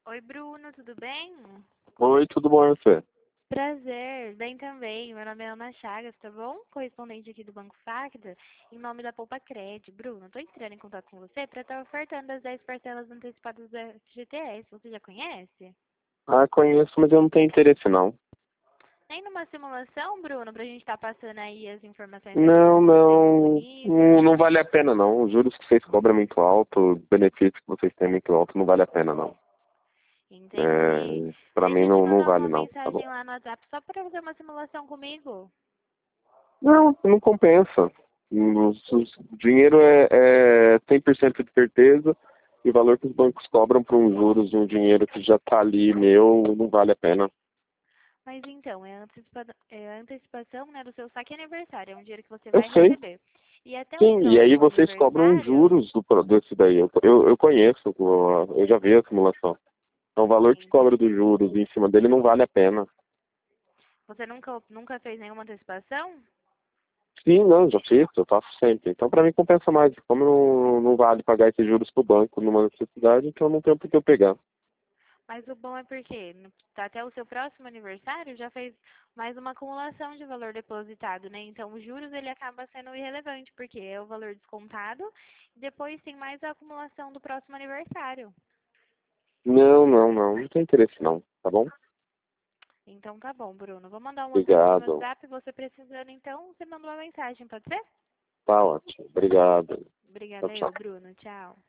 Oi, Bruno, tudo bem? Oi, tudo bom, e você? Prazer, bem também. Meu nome é Ana Chagas, tá bom? Correspondente aqui do Banco Facta, em nome da Poupa Cred. Bruno, tô entrando em contato com você para estar ofertando as 10 parcelas antecipadas da FGTS. Você já conhece? Ah, conheço, mas eu não tenho interesse, não. Nem numa simulação, Bruno, pra gente estar passando aí as informações Não, certinhas pra você não, disponível. não vale a pena, não. Os juros que vocês cobram é muito alto, os benefícios que vocês têm é muito alto, não vale a pena, não. Entendi. Pra mim Deixa eu te não mandar vale, uma não, tá bom? mensagem lá no WhatsApp só para fazer uma simulação comigo. Não compensa. O dinheiro é 100% de certeza e o valor que os bancos cobram por um juros de um dinheiro que já tá ali meu, não vale a pena. Mas então, é a antecipação, né, do seu saque aniversário, é um dinheiro que você Eu vai sei, receber. E até o sim, e aí próximo vocês cobram aniversário, juros desse daí. Eu conheço, eu já vi a simulação. Então, o valor que cobra dos entendi. juros em cima dele não vale a pena. Você nunca fez nenhuma antecipação? Sim, não, já fiz, eu faço sempre. Então, para mim, compensa mais. Como não vale pagar esses juros pro banco numa necessidade, então não tem por que eu pegar. Mas o bom é porque até o seu próximo aniversário já fez mais uma acumulação de valor depositado, né? Então, os juros ele acaba sendo irrelevante, porque é o valor descontado e depois tem mais a acumulação do próximo aniversário. Não tem interesse não, tá bom? Então tá bom, Bruno. Vou mandar um WhatsApp no meu Obrigado. WhatsApp, você precisando, então você manda uma mensagem, pode ser? Tá ótimo. Obrigado. Tchau, Obrigada tchau. eu, Bruno. Tchau.